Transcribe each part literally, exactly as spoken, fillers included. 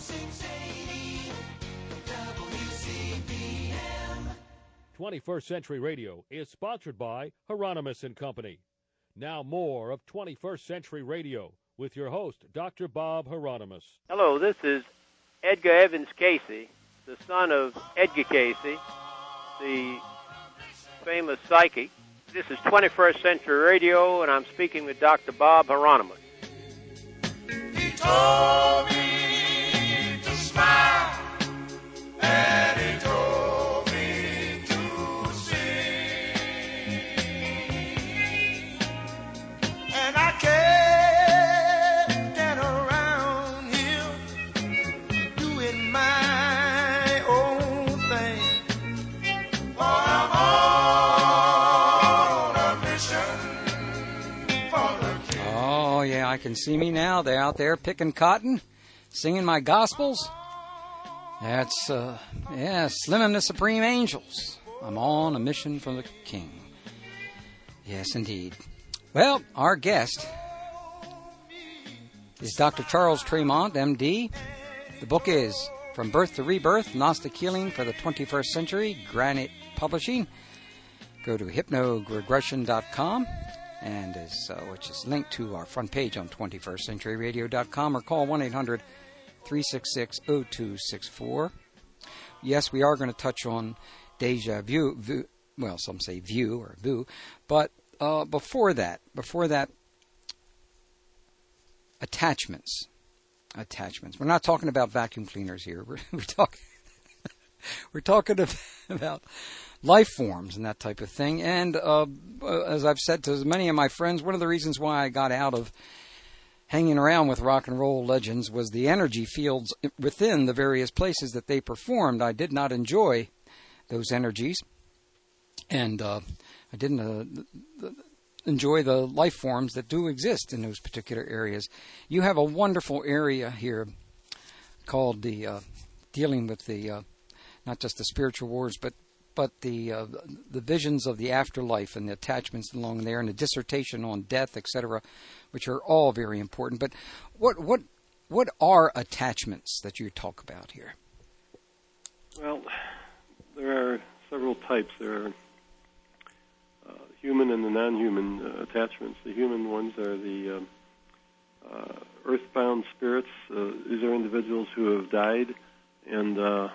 twenty-first Century Radio is sponsored by Hieronymus and Company. Now more of twenty-first Century Radio with your host, Doctor Bob Hieronymus. Hello, this is Edgar Evans Casey, the son of Edgar Casey, the famous psychic. This is twenty-first Century Radio, and I'm speaking with Doctor Bob Hieronymus. He told me to smile, and he told me to sing, and I can't get around here doing my own thing, for I'm on a mission for the king. Oh, yeah, I can see me now. They're out there picking cotton, singing my gospels. That's, uh, yeah, Slim and the Supreme Angels. I'm on a mission for the King. Yes, indeed. Well, our guest is Doctor Charles Tremont, M D. The book is From Birth to Rebirth, Gnostic Healing for the twenty-first Century, Granite Publishing. Go to hypnogregression dot com, and is, uh, which is linked to our front page on twenty-first century radio dot com, or call one eight hundred three six six zero two six four. Yes, we are going to touch on deja vu, vu well, some say view or vu, but uh, before that, before that, attachments. Attachments. We're not talking about vacuum cleaners here. We're, we're talking we're talking about life forms and that type of thing. And uh, as I've said to many of my friends, one of the reasons why I got out of hanging around with rock and roll legends was the energy fields within the various places that they performed. I did not enjoy those energies, and uh, I didn't uh, enjoy the life forms that do exist in those particular areas. You have a wonderful area here called the uh, dealing with the uh, not just the spiritual wars, but but the uh, the visions of the afterlife and the attachments along there, and the dissertation on death, et cetera, which are all very important. But what what what are attachments that you talk about here? Well, there are several types. There are uh, human and the non-human uh, attachments. The human ones are the uh, uh, earthbound spirits. Uh, these are individuals who have died and uh,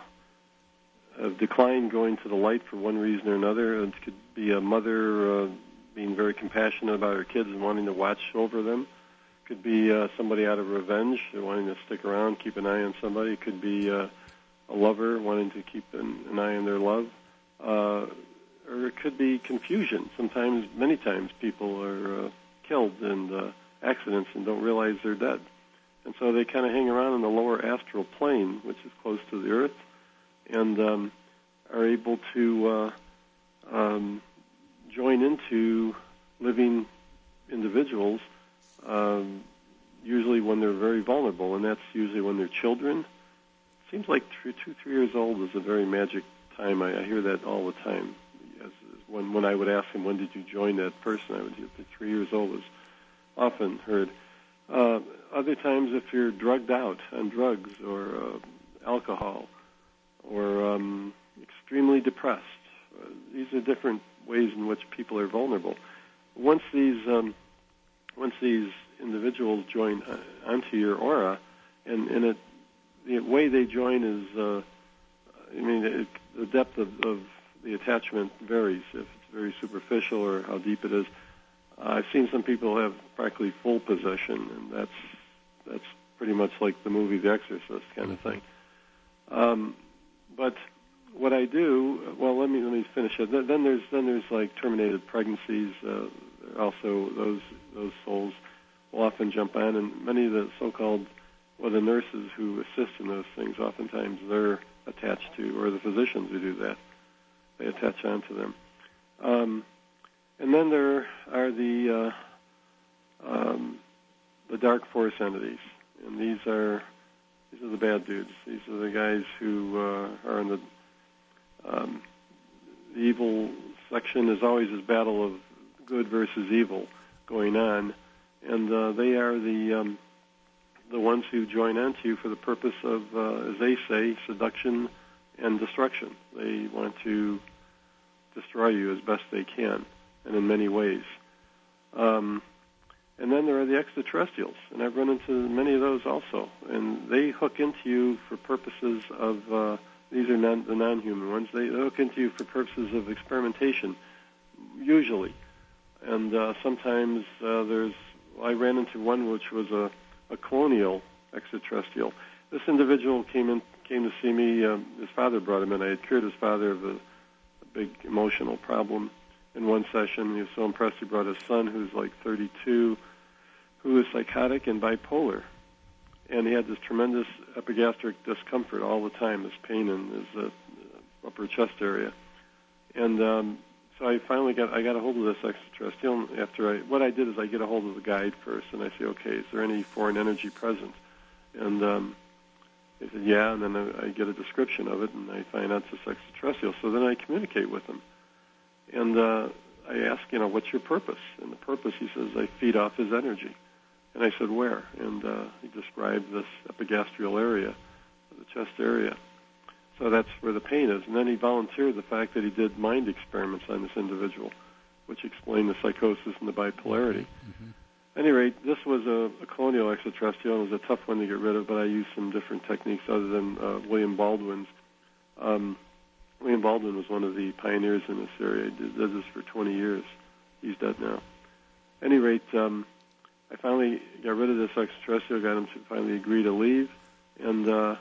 have declined going to the light for one reason or another. It could be a mother uh, being very compassionate about her kids and wanting to watch over them. It could be uh, somebody out of revenge, wanting to stick around, keep an eye on somebody. It could be uh, a lover wanting to keep an, an eye on their love. Uh, or it could be confusion. Sometimes, many times, people are uh, killed in uh, accidents and don't realize they're dead. And so they kind of hang around in the lower astral plane, which is close to the earth, and um, are able to uh, um, join into living individuals, um, usually when they're very vulnerable, and that's usually when they're children. Seems like two, two, three years old is a very magic time. I, I hear that all the time. As, when, when I would ask them, when did you join that person, I would hear that three years old is often heard. Uh, other times, if you're drugged out on drugs or uh, alcohol, or um, extremely depressed. Uh, these are different ways in which people are vulnerable. Once these um, once these individuals join uh, onto your aura, and, and it, the way they join is, uh, I mean, it, the depth of, of the attachment varies. If it's very superficial or how deep it is. Uh, I've seen some people have practically full possession, and that's that's pretty much like the movie The Exorcist kind of thing. Um, But what I do, well, let me let me finish it. Then there's then there's like terminated pregnancies. Uh, also, those those souls will often jump on, and many of the so-called, well, the nurses who assist in those things, oftentimes they're attached to, or the physicians who do that, they attach onto them. Um, and then there are the uh, um, the dark force entities, and these are. These are the bad dudes. These are the guys who uh, are in the, um, the evil section. Is always this battle of good versus evil going on, and uh, they are the um, the ones who join onto you for the purpose of, uh, as they say, seduction and destruction. They want to destroy you as best they can, and in many ways. Um, and then there are the extraterrestrials, and I've run into many of those also. And they hook into you for purposes of, uh, these are non, the non-human ones, they hook into you for purposes of experimentation, usually. And uh, sometimes uh, there's, I ran into one which was a, a colonial extraterrestrial. This individual came in, came to see me. Um, his father brought him in. I had cured his father of a, a big emotional problem in one session. He was so impressed he brought his son, who's like thirty-two, who is psychotic and bipolar. And he had this tremendous epigastric discomfort all the time, this pain in his uh, upper chest area. And um, so I finally got, I got a hold of this extraterrestrial. After I, what I did is I get a hold of the guide first, and I say, okay, is there any foreign energy present? And um, they said, yeah, and then I, I get a description of it, and I find out it's extraterrestrial. So then I communicate with them. And uh, I ask, you know, what's your purpose? And the purpose, he says, I feed off his energy. And I said, where? And uh, he described this epigastrial area, the chest area. So that's where the pain is. And then he volunteered the fact that he did mind experiments on this individual, which explained the psychosis and the bipolarity. Mm-hmm. At any rate, this was a, a colonial extraterrestrial. It was a tough one to get rid of, but I used some different techniques other than uh, William Baldwin's. Um, William Baldwin was one of the pioneers in this area. He did, did this for twenty years. He's dead now. At any rate, um, I finally got rid of this extraterrestrial, got him to finally agree to leave, and uh,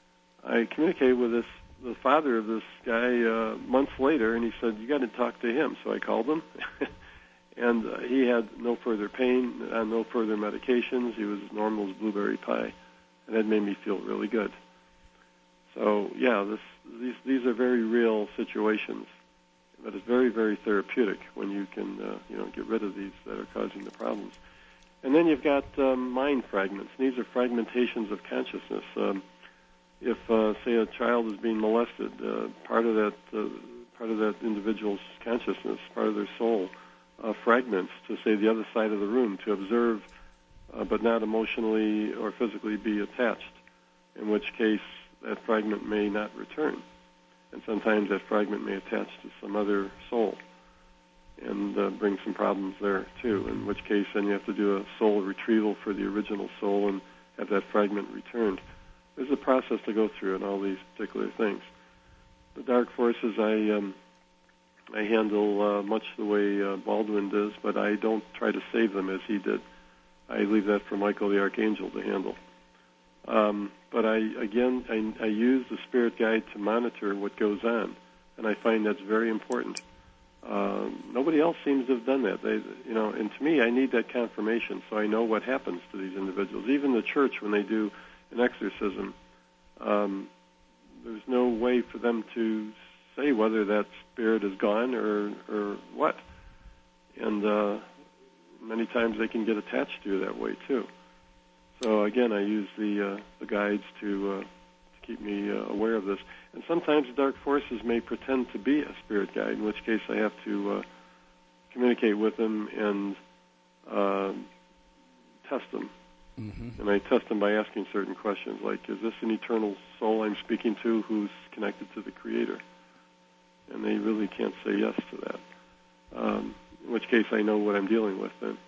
I communicated with this the father of this guy uh, months later, and he said, you got to talk to him. So I called him, and uh, he had no further pain, uh, no further medications. He was as normal as blueberry pie, and that made me feel really good. So, yeah, this, these these are very real situations, but it's very, very therapeutic when you can, uh, you know, get rid of these that are causing the problems. And then you've got um, mind fragments. These are fragmentations of consciousness. Um, if, uh, say, a child is being molested, uh, part of that uh, part of that individual's consciousness, part of their soul, uh, fragments to, say, the other side of the room to observe, uh, but not emotionally or physically be attached, in which case that fragment may not return. And sometimes that fragment may attach to some other soul and uh, bring some problems there, too, in which case then you have to do a soul retrieval for the original soul and have that fragment returned. There's a process to go through in all these particular things. The dark forces I um, I handle uh, much the way uh, Baldwin does, but I don't try to save them as he did. I leave that for Michael the Archangel to handle. Um, but I, again, I, I use the spirit guide to monitor what goes on, and I find that's very important. Uh, nobody else seems to have done that. They, you know, and to me, I need that confirmation so I know what happens to these individuals. Even the church, when they do an exorcism, um, there's no way for them to say whether that spirit is gone or, or what. And uh, many times they can get attached to you that way, too. So, again, I use the, uh, the guides to, uh, to keep me uh, aware of this. And sometimes the dark forces may pretend to be a spirit guide, in which case I have to uh, communicate with them and uh, test them. Mm-hmm. And I test them by asking certain questions, like, is this an eternal soul I'm speaking to who's connected to the Creator? And they really can't say yes to that, um, in which case I know what I'm dealing with then.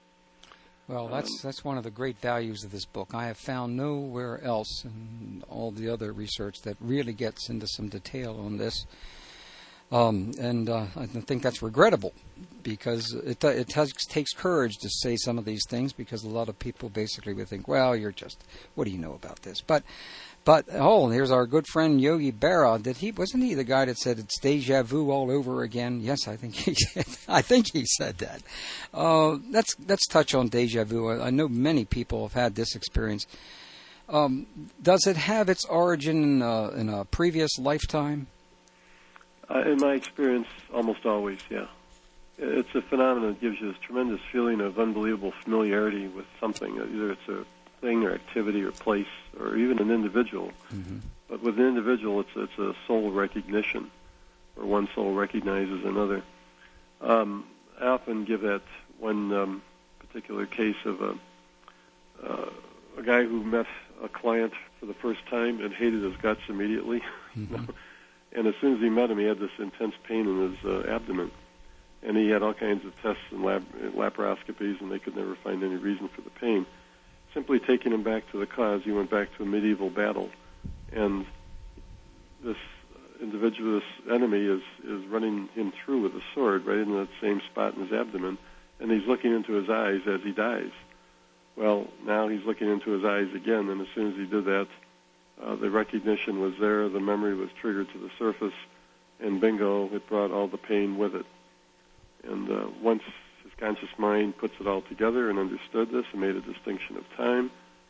Well, that's that's one of the great values of this book. I have found nowhere else in all the other research that really gets into some detail on this. Um, and uh, I think that's regrettable because it, it takes, takes courage to say some of these things because a lot of people basically would think, well, you're just, what do you know about this? But, but oh, here's our good friend Yogi Berra. Did he, wasn't he the guy that said it's deja vu all over again? Yes, I think he said, I think he said that. Uh, let's, let's touch on deja vu. I, I know many people have had this experience. Um, does it have its origin in a, in a previous lifetime? Uh, in my experience, almost always, yeah. It's a phenomenon that gives you this tremendous feeling of unbelievable familiarity with something. Either it's a thing or activity or place or even an individual. Mm-hmm. But with an individual, it's it's a soul recognition, where one soul recognizes another. Um, I often give that one um, particular case of a, uh, a guy who met a client for the first time and hated his guts immediately. Mm-hmm. And as soon as he met him, he had this intense pain in his uh, abdomen. And he had all kinds of tests and lab, laparoscopies, and they could never find any reason for the pain. Simply taking him back to the cause, he went back to a medieval battle. And this individual, this enemy, is, is running him through with a sword right in that same spot in his abdomen. And he's looking into his eyes as he dies. Well, now he's looking into his eyes again, and as soon as he did that, uh, the recognition was there, the memory was triggered to the surface, and bingo, it brought all the pain with it. And uh, once his conscious mind puts it all together and understood this and made a distinction of time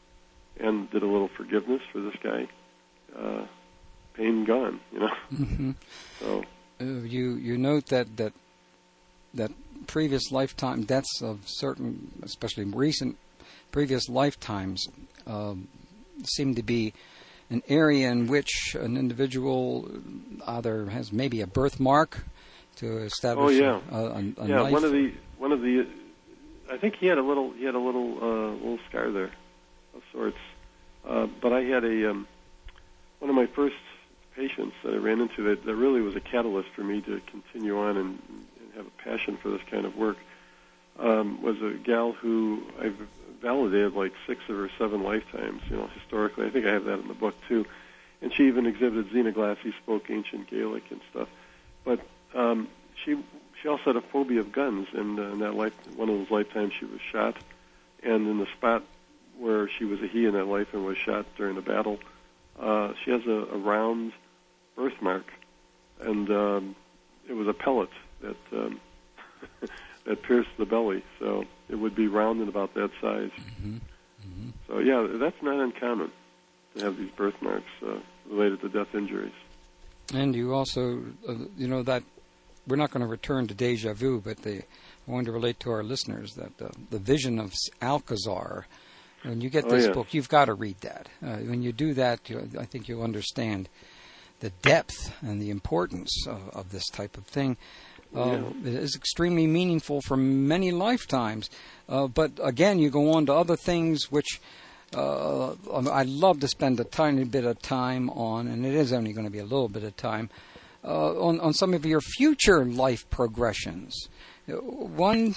and did a little forgiveness for this guy, uh, pain gone, you know. Mm-hmm. So uh, you you note that that that previous lifetime deaths of certain, especially recent previous lifetimes, um, seem to be an area in which an individual either has maybe a birthmark to establish. Oh yeah, a, a, a yeah. life. One of the one of the, I think he had a little he had a little uh, little scar there, of sorts. Uh, but I had a um, one of my first patients that I ran into that, that really was a catalyst for me to continue on and, and have a passion for this kind of work. Um, was a gal who I've validated like six or seven lifetimes, you know, historically. I think I have that in the book too. And she even exhibited xenoglassy, spoke ancient Gaelic and stuff. But um, she she also had a phobia of guns, and uh, in that life, one of those lifetimes she was shot, and in the spot where she was a he in that life and was shot during a battle, uh, she has a, a round birthmark, and um, it was a pellet that um, that pierced the belly, so it would be round and about that size. Mm-hmm. Mm-hmm. So yeah, that's not uncommon to have these birthmarks uh, related to death injuries. And you also, uh, you know, that we're not going to return to deja vu, but the, I wanted to relate to our listeners that uh, the vision of Alcazar, when you get this oh, yeah. book, you've got to read that. Uh, when you do that, you, I think you'll understand the depth and the importance of, of this type of thing. Uh, yeah. It is extremely meaningful for many lifetimes. Uh, but again, you go on to other things which uh, I'd love to spend a tiny bit of time on, and it is only going to be a little bit of time, uh, on, on some of your future life progressions. One,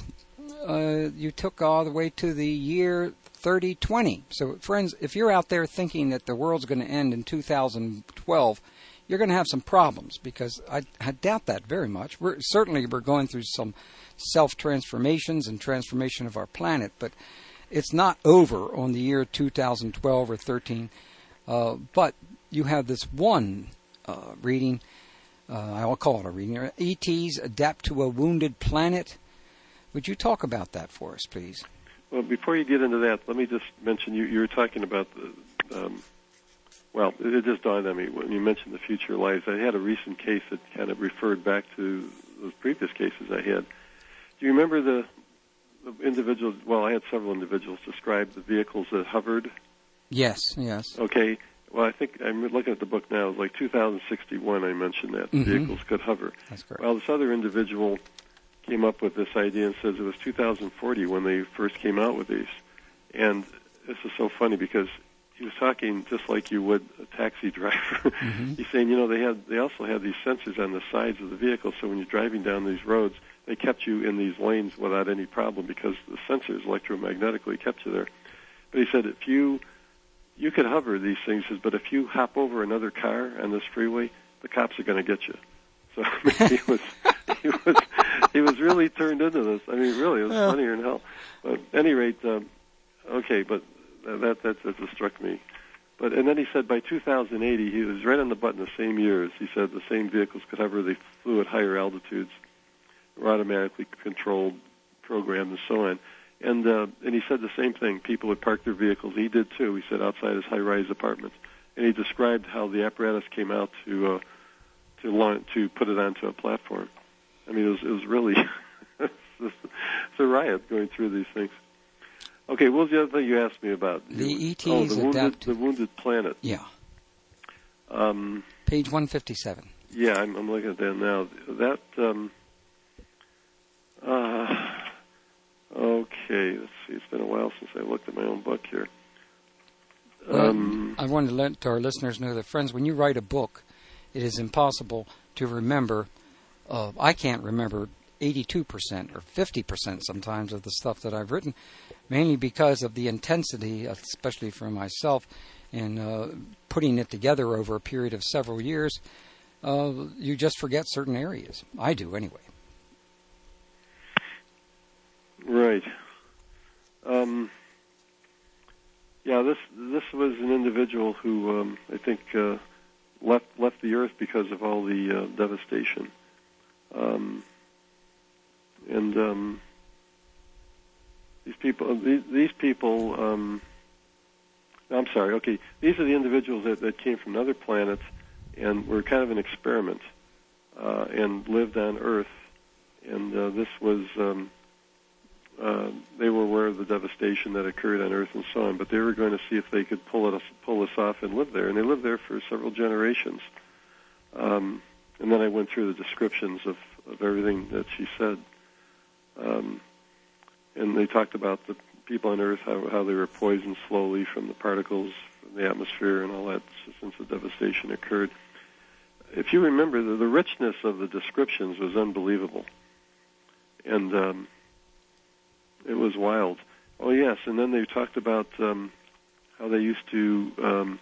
uh, you took all the way to the year thirty twenty. So, friends, if you're out there thinking that the world's going to end in two thousand twelve, you're going to have some problems, because I, I doubt that very much. We're, certainly we're going through some self-transformations and transformation of our planet, but it's not over on the year two thousand twelve or thirteen. Uh, but you have this one uh, reading, uh, I'll call it a reading, E Ts Adapt to a Wounded Planet. Would you talk about that for us, please? Well, before you get into that, let me just mention, you, you were talking about the... Um, Well, it just dawned on me when you mentioned the future lives. I had a recent case that kind of referred back to those previous cases I had. Do you remember the, the individual? Well, I had several individuals describe the vehicles that hovered. Yes, yes. Okay. Well, I think I'm looking at the book now. It was like two thousand sixty-one I mentioned that Mm-hmm. vehicles could hover. That's correct. Well, this other individual came up with this idea and says it was two thousand forty when they first came out with these. And this is so funny because he was talking just like you would a taxi driver. Mm-hmm. He's saying, you know, they had they also had these sensors on the sides of the vehicle, so when you're driving down these roads, they kept you in these lanes without any problem because the sensors electromagnetically kept you there. But he said, if you you could hover these things, but if you hop over another car on this freeway, the cops are going to get you. So I mean, he was he was he was really turned into this. I mean, really, it was yeah. funnier than hell. But at any rate, um, okay, but. That, that that just struck me. But and then he said by two thousand eighty, he was right on the button the same years. He said the same vehicles could hover, they flew at higher altitudes, were automatically controlled, programmed, and so on. And uh, and he said the same thing. People would park their vehicles. He did too. He said outside his high-rise apartments. And he described how the apparatus came out to uh, to launch, to put it onto a platform. I mean, it was it was really it's a riot going through these things. Okay, what was the other thing you asked me about? The E Ts oh, the wounded, adapt. the wounded planet. Yeah. Um, Page one fifty-seven. Yeah, I'm, I'm looking at that now. That, um, uh, okay, let's see. It's been a while since I looked at my own book here. I wanted to let our listeners know that, friends, when you write a book, it is impossible to remember. Uh, I can't remember eighty-two percent or fifty percent sometimes of the stuff that I've written, mainly because of the intensity, especially for myself, in uh, putting it together over a period of several years. Uh, you just forget certain areas. I do, anyway. Right. Um, yeah, this this was an individual who um, I think uh, left left the earth because of all the uh, devastation, um, and um, these people these, these people. Um, I'm sorry. Okay, these are the individuals that, that came from other planets and were kind of an experiment uh, and lived on Earth, and uh, this was. Um, Uh, they were aware of the devastation that occurred on Earth and so on, but they were going to see if they could pull it pull us off and live there. And they lived there for several generations. Um, and then I went through the descriptions of, of everything that she said. Um, and they talked about the people on Earth, how, how they were poisoned slowly from the particles from the atmosphere and all that since the devastation occurred. If you remember, the, the richness of the descriptions was unbelievable. And... Um, It was wild. Oh, yes, and then they talked about um, how they used to um,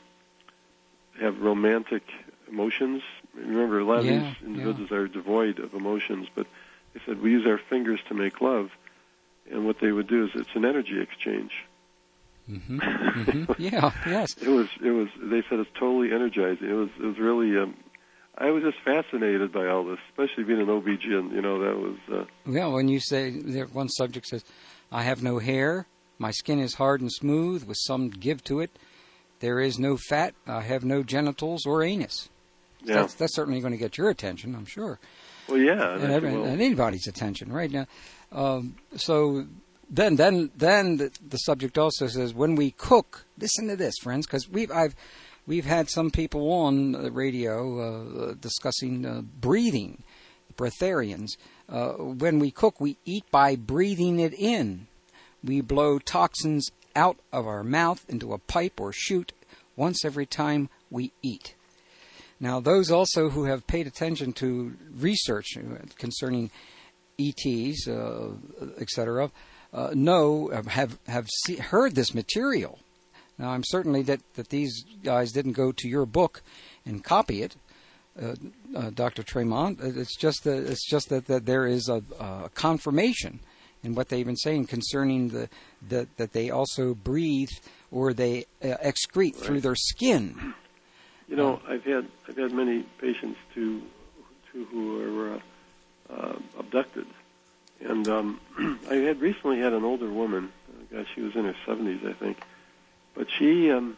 have romantic emotions. Remember, a lot of yeah, these individuals yeah. are devoid of emotions, but they said, we use our fingers to make love, and what they would do is it's an energy exchange. Mm-hmm. Mm-hmm. yeah, yes. It was, it was, they said it's totally energizing. It was, it was really... Um, I was just fascinated by all this, especially being an O B GYn. You know, that was... Uh, yeah, when you say, there, one subject says, I have no hair, my skin is hard and smooth with some give to it, there is no fat, I have no genitals or anus. yeah. That's, that's certainly going to get your attention, I'm sure. Well, yeah. And, every, and anybody's attention, right? Now, um, so then then, then the, the subject also says, when we cook, listen to this, friends, because we've, I've... We've had some people on the radio uh, discussing uh, breathing, breatharians. Uh, when we cook, we eat by breathing it in. We blow toxins out of our mouth into a pipe or chute once every time we eat. Now, those also who have paid attention to research concerning E Ts, uh, et cetera, uh, know, have, have see, heard this material. Now, I'm certainly that, that these guys didn't go to your book and copy it, uh, uh, Doctor Tremont. It's just that it's just that, that there is a, a confirmation in what they've been saying concerning the that that they also breathe or they uh, excrete right. through their skin. You know, uh, I've had I've had many patients to, to who are uh, uh, abducted, and um, I had recently had an older woman. Uh, gosh, she was in her seventies, I think. But she um,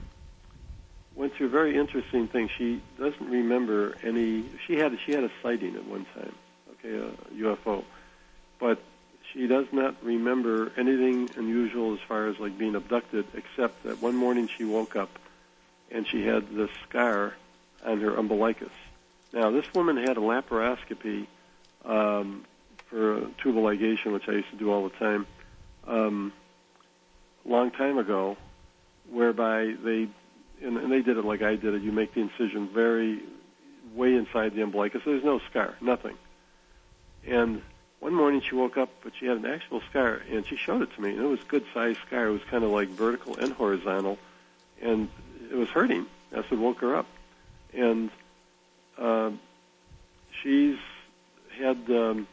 went through a very interesting thing. She doesn't remember any. She had she had a sighting at one time, okay, a U F O, but she does not remember anything unusual as far as like being abducted, except that one morning she woke up and she had this scar on her umbilicus. Now, this woman had a laparoscopy um, for a tubal ligation, which I used to do all the time, um, a long time ago. Whereby they, and, and they did it like I did it, you make the incision very, way inside the umbilicus. There's no scar, nothing. And one morning she woke up, but she had an actual scar, and she showed it to me, and it was a good-sized scar. It was kind of like vertical and horizontal, and it was hurting. That's what woke her up. And uh, she's had um,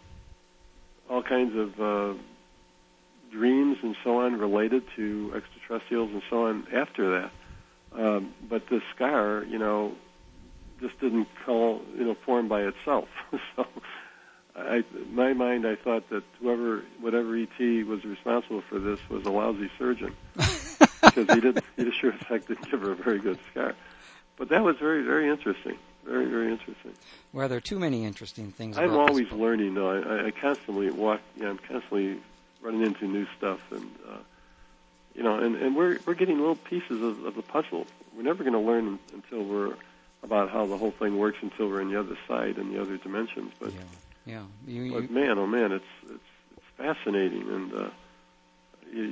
all kinds of... Uh, dreams and so on related to extraterrestrials and so on after that. Um, but the scar, you know, just didn't call, you know, form by itself. So I, in my mind, I thought that whoever, whatever E T was responsible for this was a lousy surgeon. Because he didn't, he sure as heck didn't give her a very good scar. But that was very, very interesting. Very, very interesting. Well, there are too many interesting things I'm about always this learning, though. I, I constantly walk, you know, I'm constantly running into new stuff, and uh, you know, and, and we're we're getting little pieces of, of the puzzle. We're never going to learn until we're about how the whole thing works until we're on the other side and the other dimensions. But yeah, yeah. You, but you, man, oh man, it's it's, it's fascinating, and uh, you just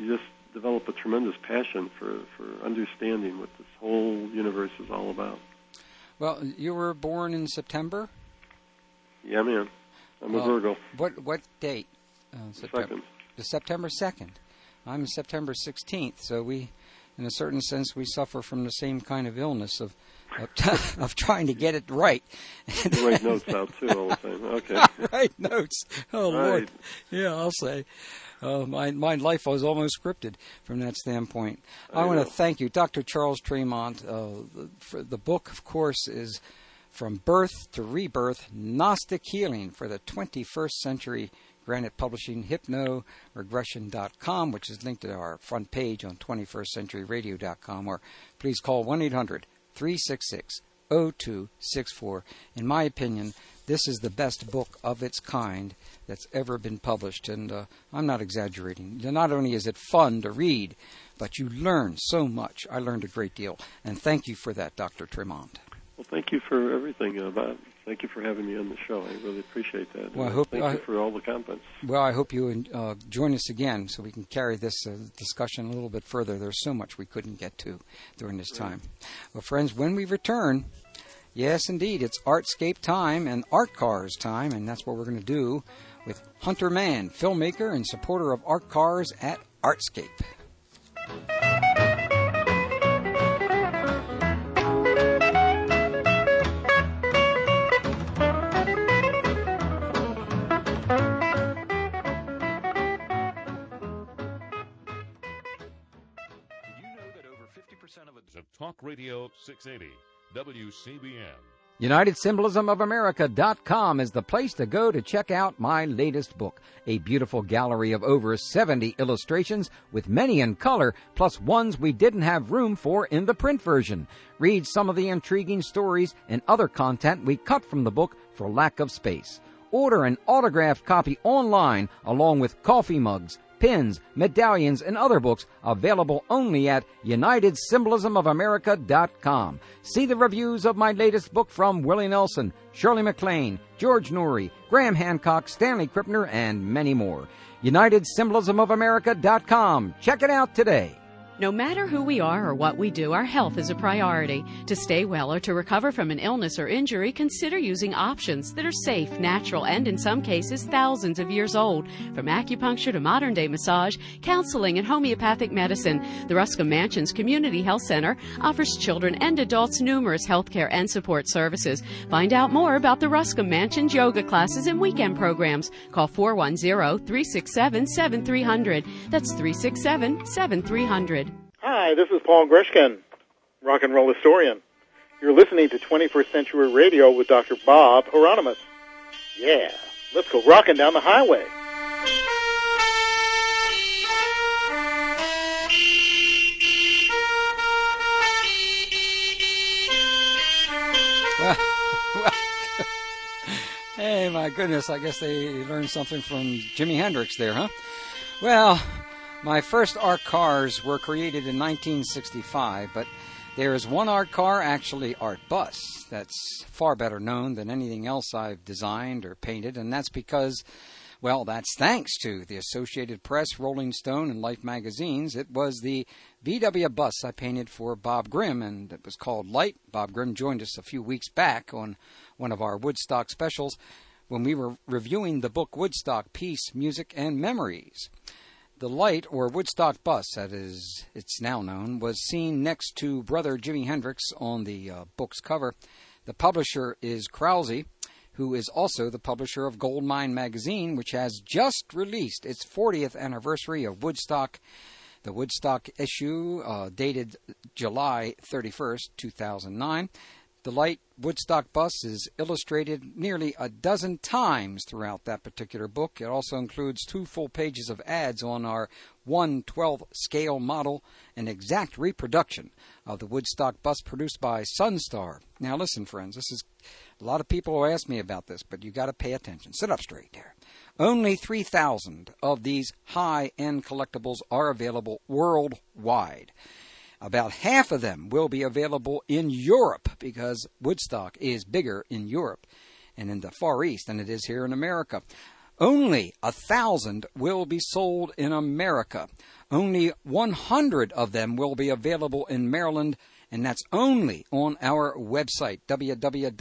develop a tremendous passion for, for understanding what this whole universe is all about. Well, you were born in September? Yeah, man. I'm a uh, Virgo. What what date? Uh, September. Second. The September second. I'm September sixteenth, so we, in a certain sense, we suffer from the same kind of illness of of, t- of trying to get it right. You write notes out, too, all the time. Okay. I write notes. Oh, right. Lord. Yeah, I'll say. Uh, my my life was almost scripted from that standpoint. I, I want to thank you, Doctor Charles Tremont. Uh, the, for the book, of course, is From Birth to Rebirth, Gnostic Healing for the twenty-first Century, Granite Publishing, hypno regression dot com, which is linked to our front page on twenty-first century radio dot com, or please call one eight hundred three six six zero two six four. In my opinion, this is the best book of its kind that's ever been published, and uh, I'm not exaggerating. Not only is it fun to read, but you learn so much. I learned a great deal, and thank you for that, Doctor Tremont. Well, thank you for everything, uh, Bob. Thank you for having me on the show. I really appreciate that. Well, I uh, hope, thank I, you for all the comments. Well, I hope you uh, join us again so we can carry this uh, discussion a little bit further. There's so much we couldn't get to during this time. Well, friends, when we return, yes, indeed, it's Artscape time and Art Cars time, and that's what we're going to do with Hunter Mann, filmmaker and supporter of Art Cars at Artscape. Of Talk Radio six eighty, W C B M. United Symbolism of America dot com is the place to go to check out my latest book, a beautiful gallery of over seventy illustrations with many in color, plus ones we didn't have room for in the print version. Read some of the intriguing stories and other content we cut from the book for lack of space. Order an autographed copy online along with coffee mugs, pins, medallions, and other books available only at United Symbolism of America dot com. See the reviews of my latest book from Willie Nelson, Shirley MacLaine, George Noory, Graham Hancock, Stanley Krippner, and many more. United Symbolism of America dot com. Check it out today. No matter who we are or what we do, our health is a priority. To stay well or to recover from an illness or injury, consider using options that are safe, natural, and in some cases thousands of years old. From acupuncture to modern-day massage, counseling, and homeopathic medicine, the Ruscombe Mansions Community Health Center offers children and adults numerous health care and support services. Find out more about the Ruscombe Mansions yoga classes and weekend programs. Call four one zero, three six seven, seven three zero zero. That's three six seven, seven three zero zero. Hi, this is Paul Grishkin, rock and roll historian. You're listening to twenty-first Century Radio with Doctor Bob Hieronymus. Yeah, let's go rocking down the highway. Well, well, hey, my goodness, I guess they learned something from Jimi Hendrix there, huh? Well, my first art cars were created in nineteen sixty-five, but there is one art car, actually art bus, that's far better known than anything else I've designed or painted, and that's because, well, that's thanks to the Associated Press, Rolling Stone, and Life magazines. It was the V W bus I painted for Bob Grimm, and it was called Light. Bob Grimm joined us a few weeks back on one of our Woodstock specials when we were reviewing the book Woodstock, Peace, Music, and Memories. The Light, or Woodstock bus, that is, it's now known, was seen next to Brother Jimi Hendrix on the uh, book's cover. The publisher is Krause, who is also the publisher of Goldmine magazine, which has just released its fortieth anniversary of Woodstock. The Woodstock issue, uh, dated July thirty-first, two thousand nine. The Light Woodstock bus is illustrated nearly a dozen times throughout that particular book. It also includes two full pages of ads on our one twelfth scale model, an exact reproduction of the Woodstock bus produced by Sunstar. Now listen, friends, this is a lot of people will ask me about this, but you got to pay attention. Sit up straight there. Only three thousand of these high-end collectibles are available worldwide. About half of them will be available in Europe because Woodstock is bigger in Europe and in the Far East than it is here in America. Only a thousand will be sold in America. Only one hundred of them will be available in Maryland, and that's only on our website, w w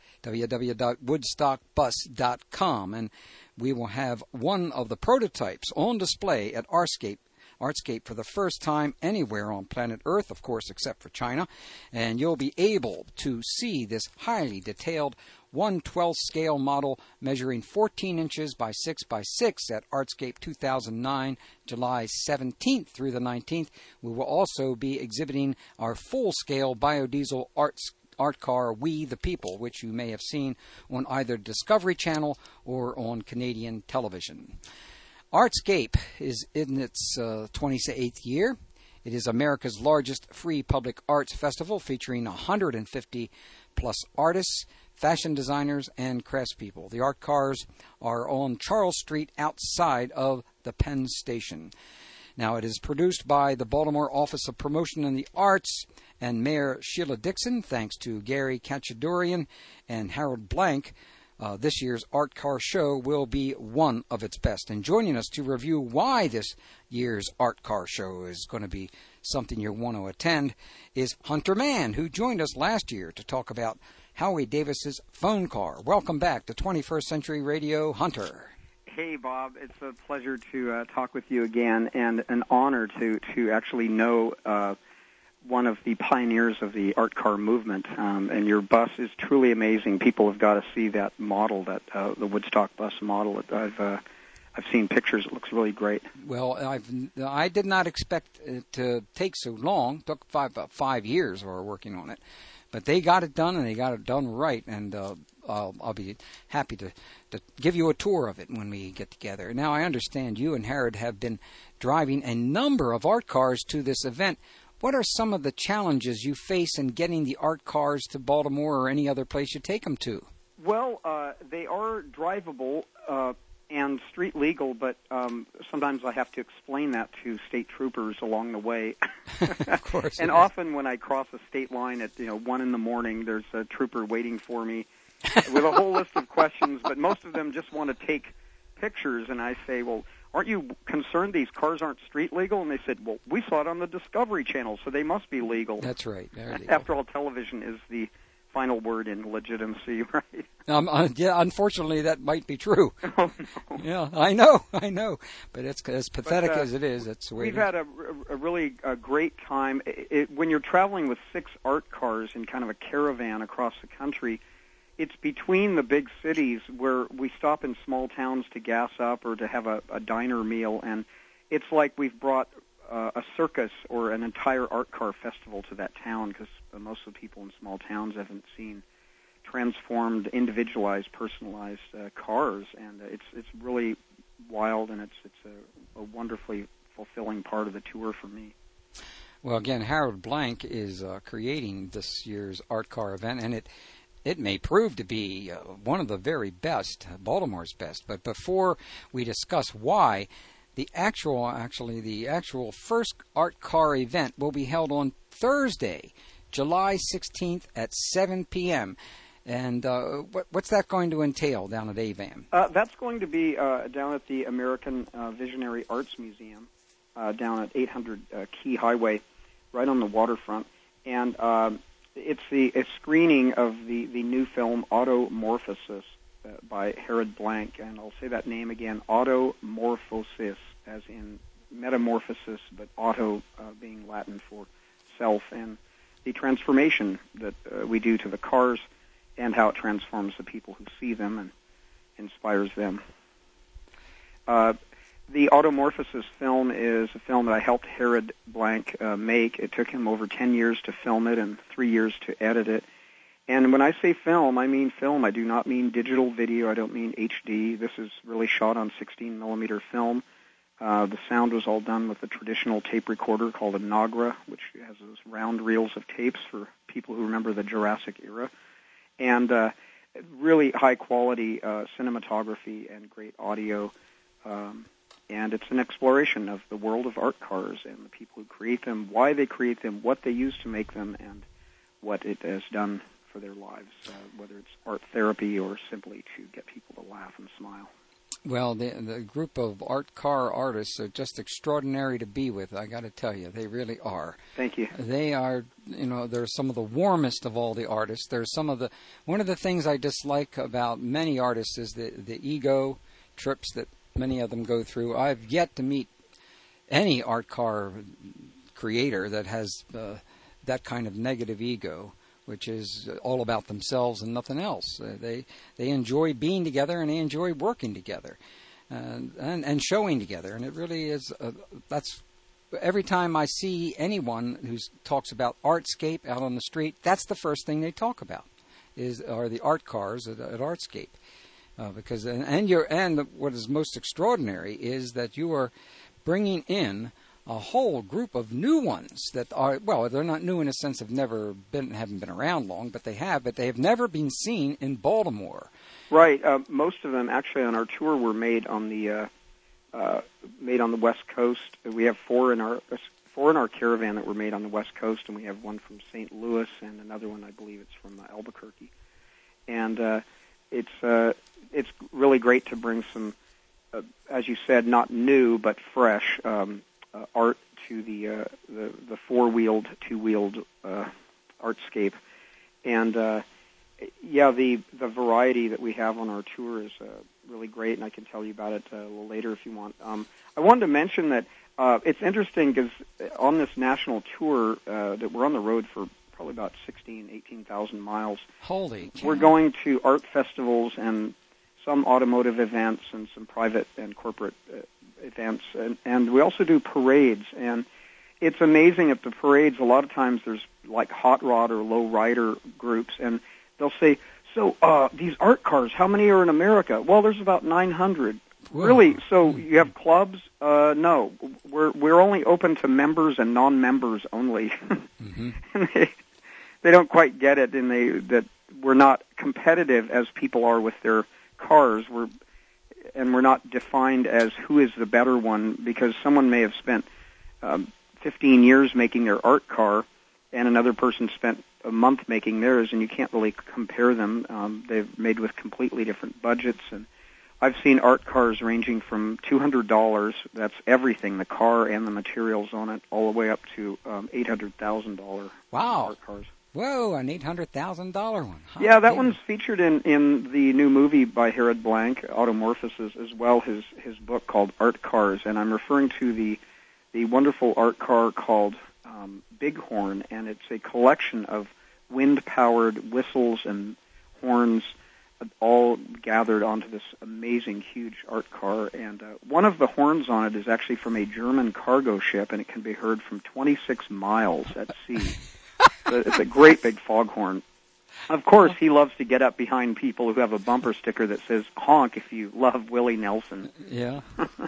w dot woodstock bus dot com. And we will have one of the prototypes on display at Artscape. Artscape for the first time anywhere on planet Earth, of course, except for China. And you'll be able to see this highly detailed one twelfth scale model measuring fourteen inches by six by six at Artscape two thousand nine, July seventeenth through the nineteenth. We will also be exhibiting our full-scale biodiesel arts art car, We the People, which you may have seen on either Discovery Channel or on Canadian television. Artscape is in its uh, twenty-eighth year. It is America's largest free public arts festival featuring one hundred fifty plus artists, fashion designers, and craftspeople. The art cars are on Charles Street outside of the Penn Station. Now, it is produced by the Baltimore Office of Promotion and the Arts and Mayor Sheila Dixon, thanks to Gary Kachadorian and Harold Blank. Uh, this year's Art Car Show will be one of its best. And joining us to review why this year's Art Car Show is going to be something you want to attend is Hunter Mann, who joined us last year to talk about Howie Davis's phone car. Welcome back to twenty-first Century Radio, Hunter. Hey, Bob. It's a pleasure to uh, talk with you again, and an honor to, to actually know uh, one of the pioneers of the art car movement. Um, and your bus is truly amazing. People have got to see that model, that uh, the Woodstock bus model. I've uh, I've seen pictures. It looks really great. Well, I've I did not expect it to take so long. It took five about five years we were working on it. But they got it done, and they got it done right, and uh, I'll, I'll be happy to, to give you a tour of it when we get together. Now, I understand you and Harold have been driving a number of art cars to this event. What are some of the challenges you face in getting the art cars to Baltimore or any other place you take them to? Well, uh, they are drivable uh, and street legal, but um, sometimes I have to explain that to state troopers along the way. Of course. And often when I cross a state line at you know one in the morning, there's a trooper waiting for me with a whole list of questions, but most of them just want to take pictures, and I say, well, aren't you concerned these cars aren't street legal? And they said, well, we saw it on the Discovery Channel, so they must be legal. That's right. There they After go. all, television is the final word in legitimacy, right? Um, uh, yeah, unfortunately, that might be true. Oh, no. Yeah, I know, I know. But it's as pathetic but, uh, as it is. That's the way We've it is. had a, a really a great time. It, it, when you're traveling with six art cars in kind of a caravan across the country, it's between the big cities where we stop in small towns to gas up or to have a, a diner meal, and it's like we've brought uh, a circus or an entire art car festival to that town, because most of the people in small towns haven't seen transformed, individualized, personalized uh, cars, and uh, it's it's really wild, and it's it's a, a wonderfully fulfilling part of the tour for me. Well, again, Harold Blank is uh, creating this year's art car event, and it it may prove to be uh, one of the very best, uh, Baltimore's best. But before we discuss why, the actual actually the actual first art car event will be held on Thursday, July sixteenth at seven p.m. And uh, what, what's that going to entail down at A V A M? Uh, that's going to be uh, down at the American uh, Visionary Arts Museum, uh, down at eight hundred uh, Key Highway, right on the waterfront. And uh, it's the a screening of the, the new film Automorphosis uh, by Harold Blank. And I'll say that name again, Automorphosis, as in metamorphosis, but auto uh, being Latin for self, and the transformation that uh, we do to the cars and how it transforms the people who see them and inspires them. Uh, the Automorphosis film is a film that I helped Harold Blank uh, make. It took him over ten years to film it and three years to edit it. And when I say film, I mean film. I do not mean digital video. I don't mean H D. This is really shot on sixteen millimeter film. Uh, the sound was all done with a traditional tape recorder called a Nagra, which has those round reels of tapes for people who remember the Jurassic era. And uh, really high-quality uh, cinematography and great audio. Um, and it's an exploration of the world of art cars and the people who create them, why they create them, what they use to make them, and what it has done for their lives, uh, whether it's art therapy or simply to get people to laugh and smile. Well, the the group of art car artists are just extraordinary to be with. I got to tell you, they really are. Thank you. They are, you know, they're some of the warmest of all the artists. They're some of the one of the things I dislike about many artists is the the ego trips that many of them go through. I've yet to meet any art car creator that has uh, that kind of negative ego, which is all about themselves and nothing else. Uh, they they enjoy being together and they enjoy working together, and and, and showing together. And it really is. Uh, that's every time I see anyone who talks about Artscape out on the street, that's the first thing they talk about, is are the art cars at, at Artscape, uh, because and, and you're and what is most extraordinary is that you are bringing in a whole group of new ones that are, well, they're not new in a sense of never been, haven't been around long, but they have, but they have never been seen in Baltimore. Right. Uh, most of them actually on our tour were made on the uh, uh, made on the West Coast. We have four in our four in our caravan that were made on the West Coast, and we have one from Saint Louis and another one, I believe, it's from uh, Albuquerque. And uh, it's uh, it's really great to bring some, uh, as you said, not new but fresh. Um, Uh, art to the, uh, the the four-wheeled, two-wheeled uh, Artscape, and uh, yeah, the the variety that we have on our tour is uh, really great, and I can tell you about it uh, a little later if you want. Um, I wanted to mention that uh, it's interesting because on this national tour uh, that we're on the road for probably about sixteen, eighteen thousand miles. Holy cow. We're going to art festivals and some automotive events and some private and corporate uh, events, and, and we also do parades, and it's amazing at the parades, a lot of times there's like hot rod or low rider groups, and they'll say, so uh, these art cars, how many are in America? Well, there's about nine hundred. Whoa. Really? So you have clubs? Uh, no. We're we're only open to members and non-members only. Mm-hmm. And they, they don't quite get it, and they that we're not competitive as people are with their cars. We're and we're not defined as who is the better one, because someone may have spent um, fifteen years making their art car, and another person spent a month making theirs, and you can't really compare them. Um, they're made with completely different budgets, and I've seen art cars ranging from two hundred dollars, that's everything, the car and the materials on it, all the way up to um, eight hundred thousand dollars wow. art cars. Whoa, an eight hundred thousand dollars one. Huh? Yeah, that one's featured in, in the new movie by Herod Blank, Automorphosis, as well, his his book called Art Cars, and I'm referring to the the wonderful art car called um, Bighorn, and it's a collection of wind-powered whistles and horns all gathered onto this amazing, huge art car, and uh, one of the horns on it is actually from a German cargo ship, and it can be heard from twenty-six miles at sea. It's a great big foghorn. Of course, he loves to get up behind people who have a bumper sticker that says, honk if you love Willie Nelson. Yeah.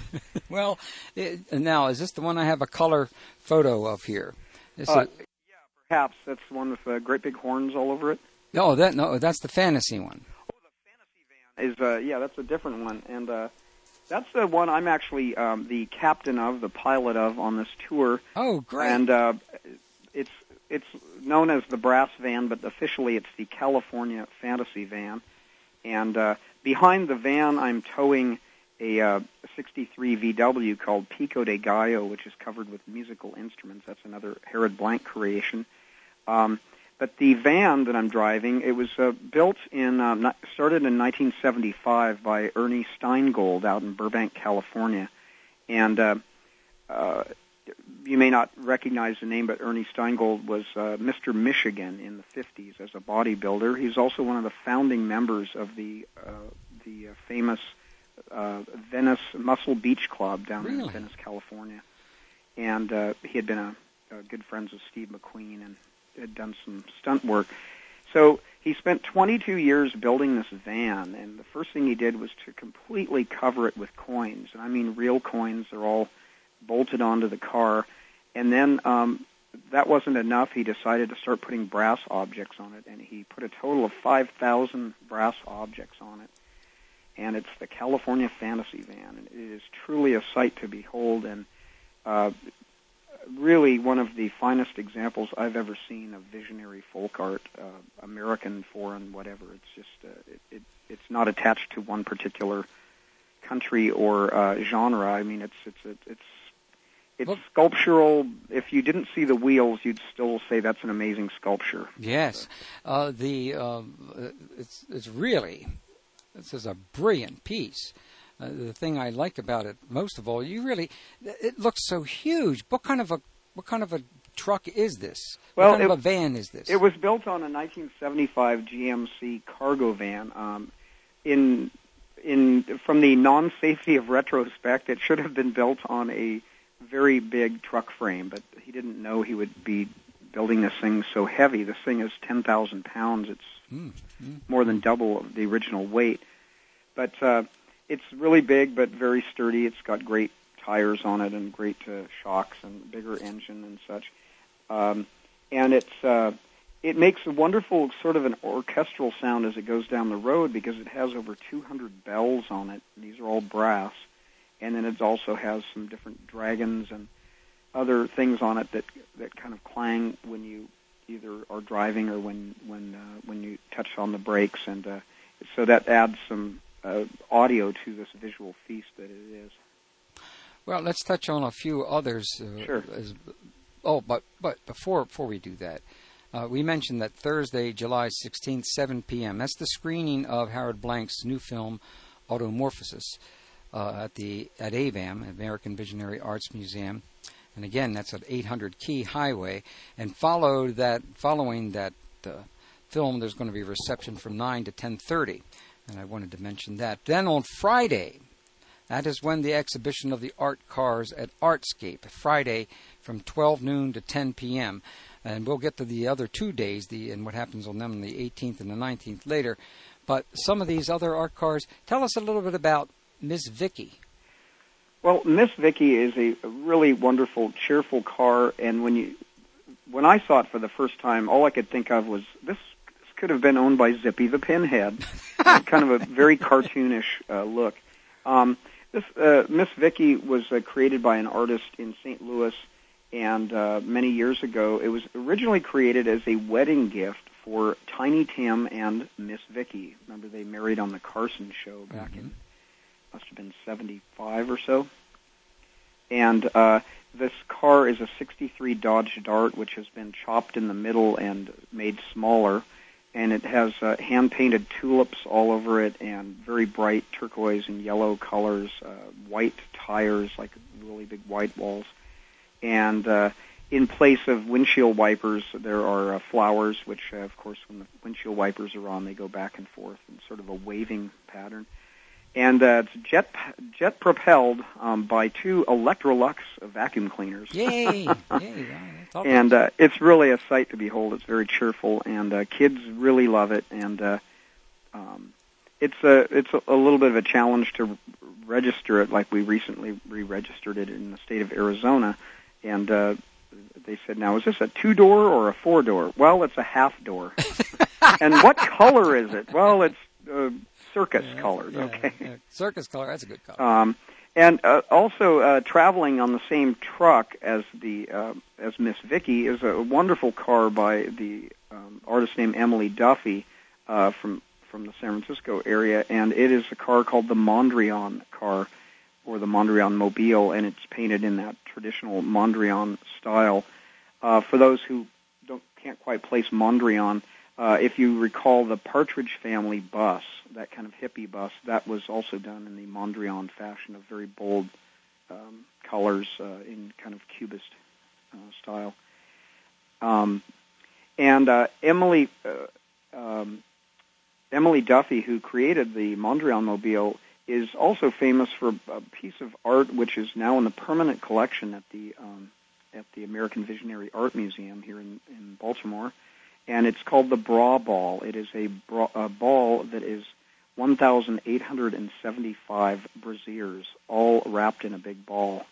Well, it, now, is this the one I have a color photo of here? Is uh, it... Yeah, perhaps. That's the one with uh, great big horns all over it. No, that no, that's the fantasy one. Oh, the fantasy van is, uh, yeah, that's a different one. And uh, that's the one I'm actually um, the captain of, the pilot of on this tour. Oh, great. And uh, it's It's known as the Brass Van, but officially it's the California Fantasy Van. And uh, behind the van, I'm towing a uh, sixty-three V W called Pico de Gallo, which is covered with musical instruments. That's another Herod Blank creation. Um, but the van that I'm driving, it was uh, built in, uh, started in nineteen seventy-five by Ernie Steingold out in Burbank, California. And uh, uh, you may not recognize the name, but Ernie Steingold was uh, Mister Michigan in the fifties as a bodybuilder. He's also one of the founding members of the uh, the uh, famous uh, Venice Muscle Beach Club down really? in Venice, California. And uh, he had been a, a good friends with Steve McQueen and had done some stunt work. So he spent twenty-two years building this van, and the first thing he did was to completely cover it with coins. And I mean real coins. They're all bolted onto the car. And then um, that wasn't enough. He decided to start putting brass objects on it, and he put a total of five thousand brass objects on it. And it's the California Fantasy Van. And it is truly a sight to behold, and uh, really one of the finest examples I've ever seen of visionary folk art, uh, American, foreign, whatever. It's just uh, it, it, it's not attached to one particular country or uh, genre. I mean, it's it's it's it's, it's well, sculptural. If you didn't see the wheels, you'd still say that's an amazing sculpture. Yes, uh, the uh, it's it's really this is a brilliant piece. Uh, the thing I like about it most of all, you really it looks so huge. What kind of a what kind of a truck is this? What well, kind it, of a van is this? It was built on a nineteen seventy-five G M C cargo van. Um, in in from the non-safety of retrospect, it should have been built on a very big truck frame, but he didn't know he would be building this thing so heavy. This thing is ten thousand pounds. It's mm, mm. more than double of the original weight. But uh, it's really big, but very sturdy. It's got great tires on it and great uh, shocks and bigger engine and such. Um, and it's uh, it makes a wonderful sort of an orchestral sound as it goes down the road because it has over two hundred bells on it. These are all brass. And then it also has some different dragons and other things on it that that kind of clang when you either are driving or when when uh, when you touch on the brakes, and uh, so that adds some uh, audio to this visual feast that it is. Well, let's touch on a few others. Uh, sure. As, oh, but but before before we do that, uh, we mentioned that Thursday, July sixteenth, seven p.m. That's the screening of Harold Blank's new film, Automorphosis. Uh, at the at A V A M, American Visionary Arts Museum, and again that's at eight hundred Key Highway. And followed that, following that uh, film, there's going to be a reception from nine to ten thirty, and I wanted to mention that. Then on Friday, that is when the exhibition of the art cars at Artscape, Friday from twelve noon to ten p.m. And we'll get to the other two days, the and what happens on them, the eighteenth and the nineteenth later. But some of these other art cars, tell us a little bit about Miss Vicky. Well, Miss Vicky is a really wonderful, cheerful car, and when you, when I saw it for the first time, all I could think of was this, this could have been owned by Zippy the Pinhead. Kind of a very cartoonish uh, look. Um, this uh, Miss Vicky was uh, created by an artist in Saint Louis, and uh, many years ago, it was originally created as a wedding gift for Tiny Tim and Miss Vicky. Remember, they married on the Carson show back mm-hmm. in. Must have been seventy-five or so. And uh, this car is a sixty-three Dodge Dart, which has been chopped in the middle and made smaller. And it has uh, hand-painted tulips all over it and very bright turquoise and yellow colors, uh, white tires, like really big white walls. And uh, in place of windshield wipers, there are uh, flowers, which, uh, of course, when the windshield wipers are on, they go back and forth in sort of a waving pattern. And uh, it's jet jet propelled um, by two Electrolux vacuum cleaners. Yay! Yay! And uh, it's really a sight to behold. It's very cheerful, and uh, kids really love it. And uh, um, it's a it's a, a little bit of a challenge to register it. Like we recently re-registered it in the state of Arizona, and uh, they said, "Now is this a two door or a four door?" Well, it's a half door. And what color is it? Well, it's uh, circus yeah, colors, yeah, okay. Yeah. Circus color, that's a good color. Um, and uh, also uh, traveling on the same truck as the uh, as Miss Vicky is a wonderful car by the um, artist named Emily Duffy uh, from from the San Francisco area, and it is a car called the Mondrian car, or the Mondrian Mobile, and it's painted in that traditional Mondrian style. Uh, for those who don't can't quite place Mondrian, Uh, if you recall the Partridge Family bus, that kind of hippie bus, that was also done in the Mondrian fashion of very bold um, colors uh, in kind of cubist uh, style. Um, and uh, Emily uh, um, Emily Duffy, who created the Mondrian Mobile, is also famous for a piece of art which is now in the permanent collection at the um, at the American Visionary Art Museum here in, in Baltimore. And it's called the Bra Ball. It is a, bra, a ball that is one thousand eight hundred seventy-five brassieres, all wrapped in a big ball.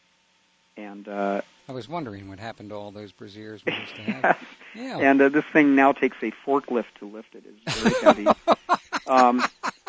And uh, I was wondering what happened to all those brassieres we used to have. Yes. Yeah. And uh, this thing now takes a forklift to lift it. It's very heavy. um,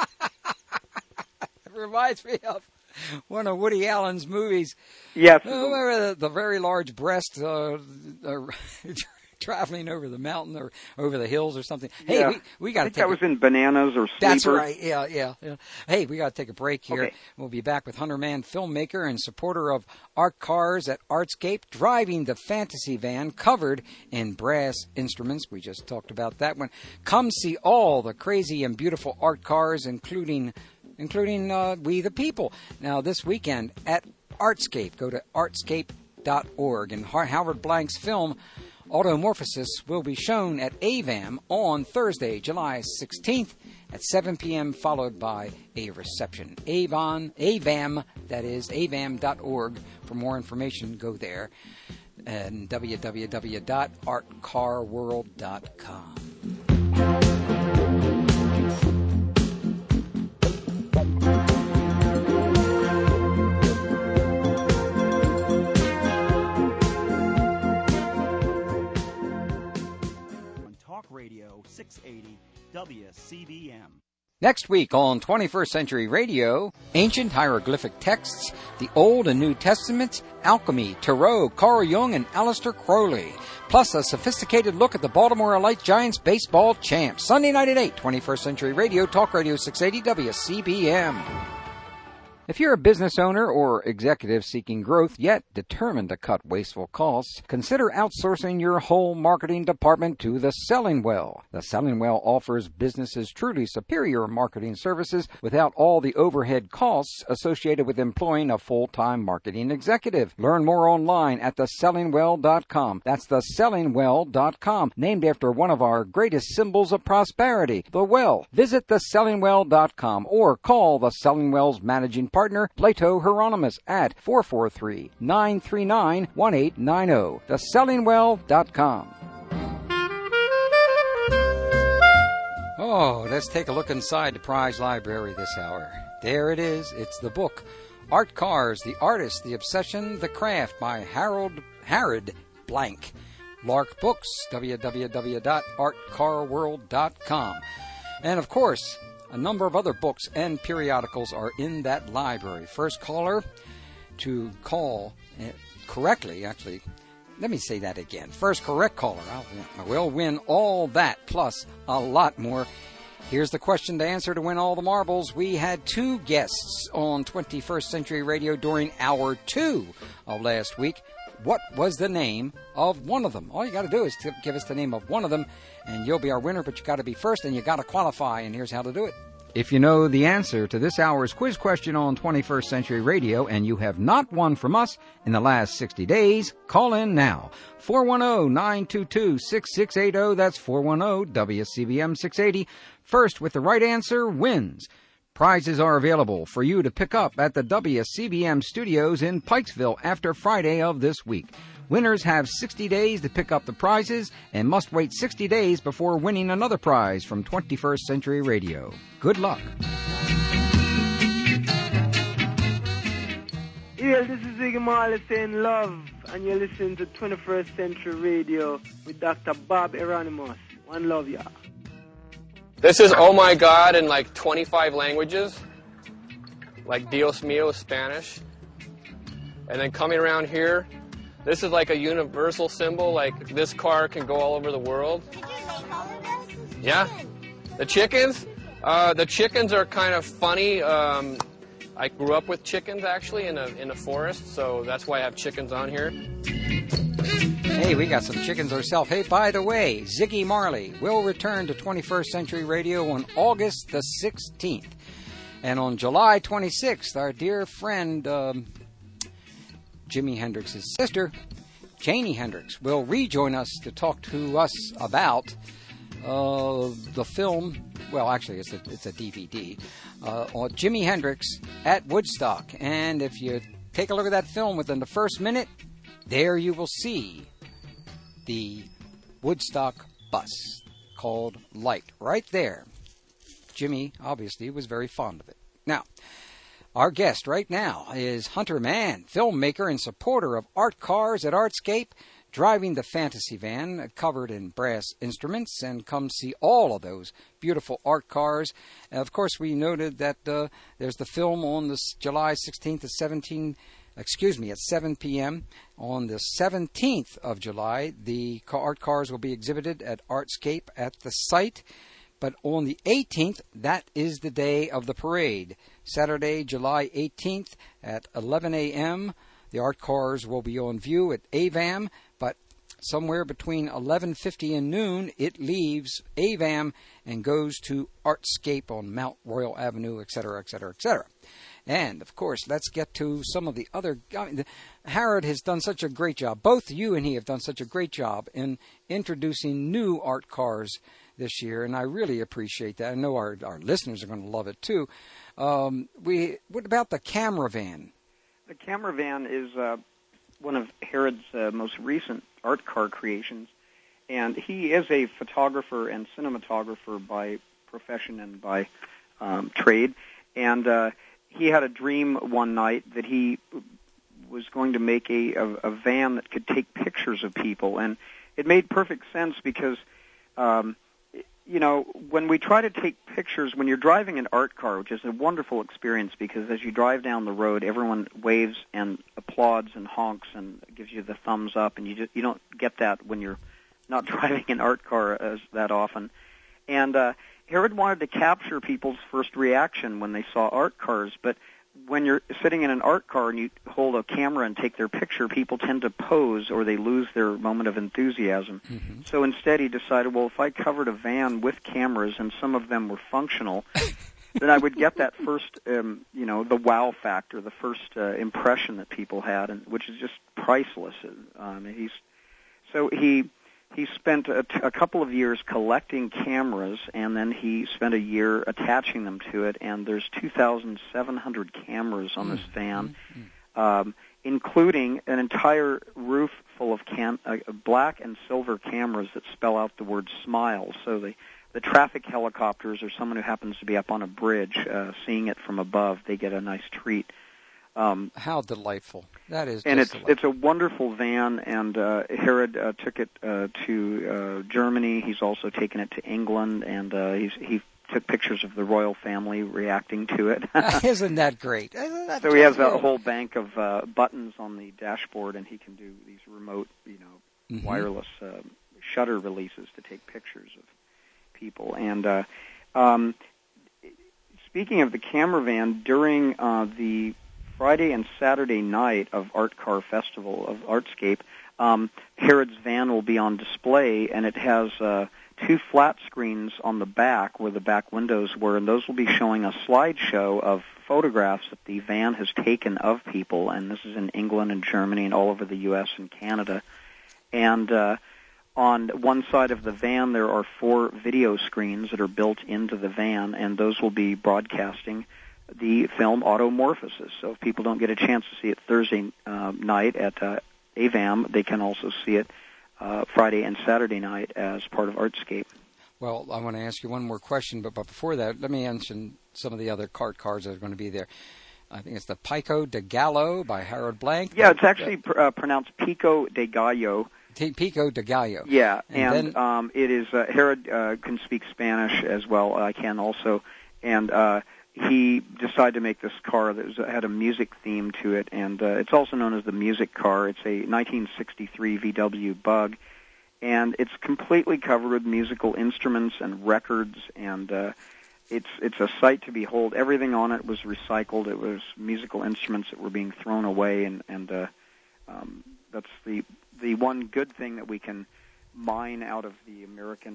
it reminds me of one of Woody Allen's movies. Yes. Uh, remember the, the very large breast uh, uh, traveling over the mountain or over the hills or something. Hey, Yeah. we, we got to I think take that a- was in Bananas or Sleepers. That's right. Yeah, yeah, yeah. Hey, we got to take a break here. Okay. We'll be back with Hunter Mann, filmmaker and supporter of art cars at Artscape, driving the fantasy van covered in brass instruments. We just talked about that one. Come see all the crazy and beautiful art cars, including including uh, We the People. Now, this weekend at Artscape, go to artscape dot org. And Howard Blank's film Automorphosis will be shown at A V A M on Thursday, July sixteenth at seven p.m., followed by a reception. Avon, A V A M, that is, A V A M dot org. For more information, go there. And w w w dot art car world dot com. Talk Radio six eighty W C B M. Next week on twenty-first Century Radio, ancient hieroglyphic texts, the Old and New Testaments, alchemy, tarot, Carl Jung, and Aleister Crowley. Plus a sophisticated look at the Baltimore Light Giants baseball champs. Sunday night at eight, twenty-first Century Radio, Talk Radio six eighty W C B M. If you're a business owner or executive seeking growth yet determined to cut wasteful costs, consider outsourcing your whole marketing department to The Selling Well. The Selling Well offers businesses truly superior marketing services without all the overhead costs associated with employing a full-time marketing executive. Learn more online at the selling well dot com. That's the selling well dot com, named after one of our greatest symbols of prosperity, the well. Visit the selling well dot com or call the Selling Well's managing partner, partner, Plato Hieronymus, at four four three, nine three nine, one eight nine zero. the selling well dot com. Oh, let's take a look inside the prize library this hour. There it is. It's the book, Art Cars, The Artist, The Obsession, The Craft, by Harold Harrod Blank. Lark Books, w w w dot art car world dot com. And, of course, a number of other books and periodicals are in that library. First caller to call uh, correctly, actually, let me say that again. First correct caller, I'll, will win all that plus a lot more. Here's the question to answer to win all the marbles. We had two guests on twenty-first Century Radio during hour two of last week. What was the name of one of them? All you got to do is to give us the name of one of them, and you'll be our winner, but you got to be first, and you got to qualify, and here's how to do it. If you know the answer to this hour's quiz question on twenty-first Century Radio and you have not won from us in the last sixty days, call in now. four one zero, nine two two, six six eight zero. That's four one zero W C B M six eighty. First with the right answer wins. Prizes are available for you to pick up at the W C B M studios in Pikesville after Friday of this week. Winners have sixty days to pick up the prizes and must wait sixty days before winning another prize from twenty-first Century Radio. Good luck. Yeah, this is Ziggy Marley saying love, and you're listening to twenty-first Century Radio with Doctor Bob Hieronymus. One love, y'all. This is Oh My God in like twenty-five languages, like Dios Mío Spanish. And then coming around here, this is like a universal symbol, like this car can go all over the world. Did you make all of this? Yeah. The chickens? Uh, the chickens are kind of funny. Um, I grew up with chickens, actually, in a, in a forest, so that's why I have chickens on here. Hey, we got some chickens ourselves. Hey, by the way, Ziggy Marley will return to twenty-first Century Radio on August the sixteenth. And on July twenty-sixth, our dear friend um, Jimi Hendrix's sister, Janie Hendrix, will rejoin us to talk to us about uh, the film. Well, actually, it's a, it's a D V D. Uh, on Jimi Hendrix at Woodstock. And if you take a look at that film within the first minute, there you will see the Woodstock bus called Light. Right there. Jimmy, obviously, was very fond of it. Now, our guest right now is Hunter Mann, filmmaker and supporter of art cars at Artscape, driving the fantasy van covered in brass instruments, and come see all of those beautiful art cars. And of course, we noted that uh, there's the film on this July sixteenth at seventeen excuse me, at seven p.m. On the seventeenth of July, the art cars will be exhibited at Artscape at the site. But on the eighteenth, that is the day of the parade. Saturday, July eighteenth at eleven a.m., the art cars will be on view at A V A M, but somewhere between eleven fifty and noon, it leaves A V A M and goes to Artscape on Mount Royal Avenue, et cetera, et cetera, et cetera. And, of course, let's get to some of the other... I mean, Harrod has done such a great job. Both you and he have done such a great job in introducing new art cars this year, and I really appreciate that. I know our, our listeners are going to love it, too. Um, we What about the camera van? The camera van is uh, one of Harrod's uh, most recent art car creations, and he is a photographer and cinematographer by profession and by um, trade, and uh, he had a dream one night that he was going to make a, a, a van that could take pictures of people, and it made perfect sense because, um, you know, when we try to take pictures, when you're driving an art car, which is a wonderful experience because as you drive down the road, everyone waves and applauds and honks and gives you the thumbs up, and you just, you don't get that when you're not driving an art car as that often. And uh, Harrod wanted to capture people's first reaction when they saw art cars, but when you're sitting in an art car and you hold a camera and take their picture, people tend to pose or they lose their moment of enthusiasm. Mm-hmm. So instead he decided, well, if I covered a van with cameras and some of them were functional, then I would get that first, um, you know, the wow factor, the first uh, impression that people had, and which is just priceless. Um, he's so he... He spent a, t- a couple of years collecting cameras, and then he spent a year attaching them to it, and there's two thousand seven hundred cameras on this van, mm-hmm. um, including an entire roof full of cam- uh, black and silver cameras that spell out the word smile. So the, the traffic helicopters or someone who happens to be up on a bridge uh, seeing it from above, they get a nice treat. Um, How delightful. That is And just it's delightful. it's a wonderful van, and uh, Harrod uh, took it uh, to uh, Germany. He's also taken it to England, and uh, he's, he took pictures of the royal family reacting to it. Isn't that great? Isn't that so he has good? a whole bank of uh, buttons on the dashboard, and he can do these remote, you know, mm-hmm. wireless uh, shutter releases to take pictures of people. And uh, um, speaking of the camera van, during uh, the Friday and Saturday night of Art Car Festival of Artscape, um, Harrod's van will be on display, and it has uh, two flat screens on the back where the back windows were, and those will be showing a slideshow of photographs that the van has taken of people, and this is in England and Germany and all over the U S and Canada. And uh, on one side of the van there are four video screens that are built into the van, and those will be broadcasting the film Automorphosis. So if people don't get a chance to see it Thursday uh, night at uh, A V A M, they can also see it uh, Friday and Saturday night as part of Artscape. Well, I want to ask you one more question, but, but before that, let me mention some of the other cart cars that are going to be there. I think it's the Pico de Gallo by Harold Blank. Yeah, it's actually pr- uh, pronounced Pico de Gallo. T- Pico de Gallo. Yeah, and, and then, um, it is, uh, Harrod uh, can speak Spanish as well. I can also. And uh, he decided to make this car that was, had a music theme to it, and uh, it's also known as the music car. It's a nineteen sixty-three V W Bug, and it's completely covered with musical instruments and records, and uh, it's it's a sight to behold. Everything on it was recycled. It was musical instruments that were being thrown away, and, and uh, um, that's the the one good thing that we can mine out of the American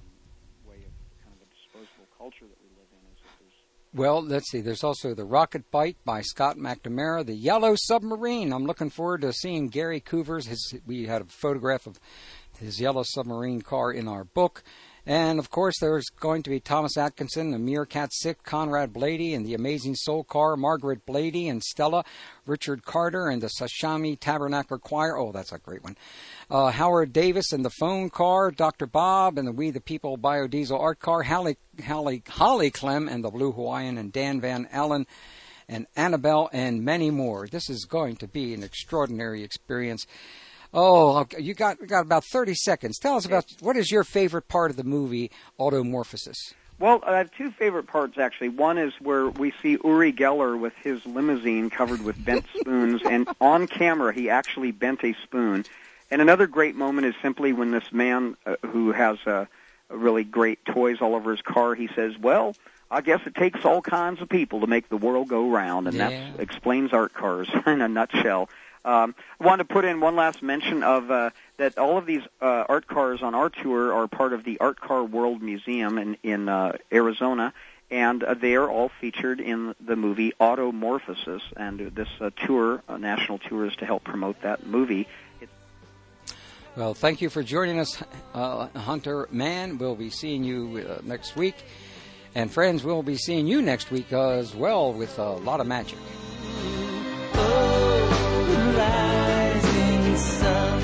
um, way of kind of a disposable culture that we live in. Is that there's Well, let's see. There's also the Rocket Bite by Scott McNamara, the Yellow Submarine. I'm looking forward to seeing Gary Coover's. His, we had a photograph of his Yellow Submarine car in our book. And, of course, there's going to be Thomas Atkinson, the Meerkat Sick, Conrad Blady, and the Amazing Soul Car, Margaret Blady and Stella, Richard Carter, and the Sashami Tabernacle Choir. Oh, that's a great one. Uh, Howard Davis and the Phone Car, Doctor Bob and the We the People Biodiesel Art Car, Hallie, Hallie, Holly Clem and the Blue Hawaiian, and Dan Van Allen and Annabelle, and many more. This is going to be an extraordinary experience. Oh, you got you got about thirty seconds. Tell us about what is your favorite part of the movie Automorphosis. Well, I have two favorite parts, actually. One is where we see Uri Geller with his limousine covered with bent spoons, and on camera he actually bent a spoon. And another great moment is simply when this man uh, who has uh, really great toys all over his car, he says, well, I guess it takes all kinds of people to make the world go round, and Yeah. that explains art cars in a nutshell. Um, I wanted to put in one last mention of uh, that all of these uh, art cars on our tour are part of the Art Car World Museum in, in uh, Arizona, and uh, they are all featured in the movie Automorphosis, and this uh, tour, uh, national tour, is to help promote that movie. It's Well, thank you for joining us, uh, Hunter Mann. We'll be seeing you uh, next week. And friends, we'll be seeing you next week as well with a lot of magic. Rising sun.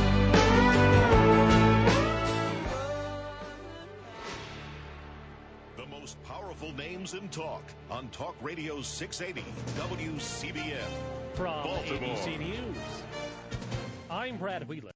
The most powerful names in talk on Talk Radio six eighty W C B M. From Baltimore. A B C News, I'm Brad Wheeler.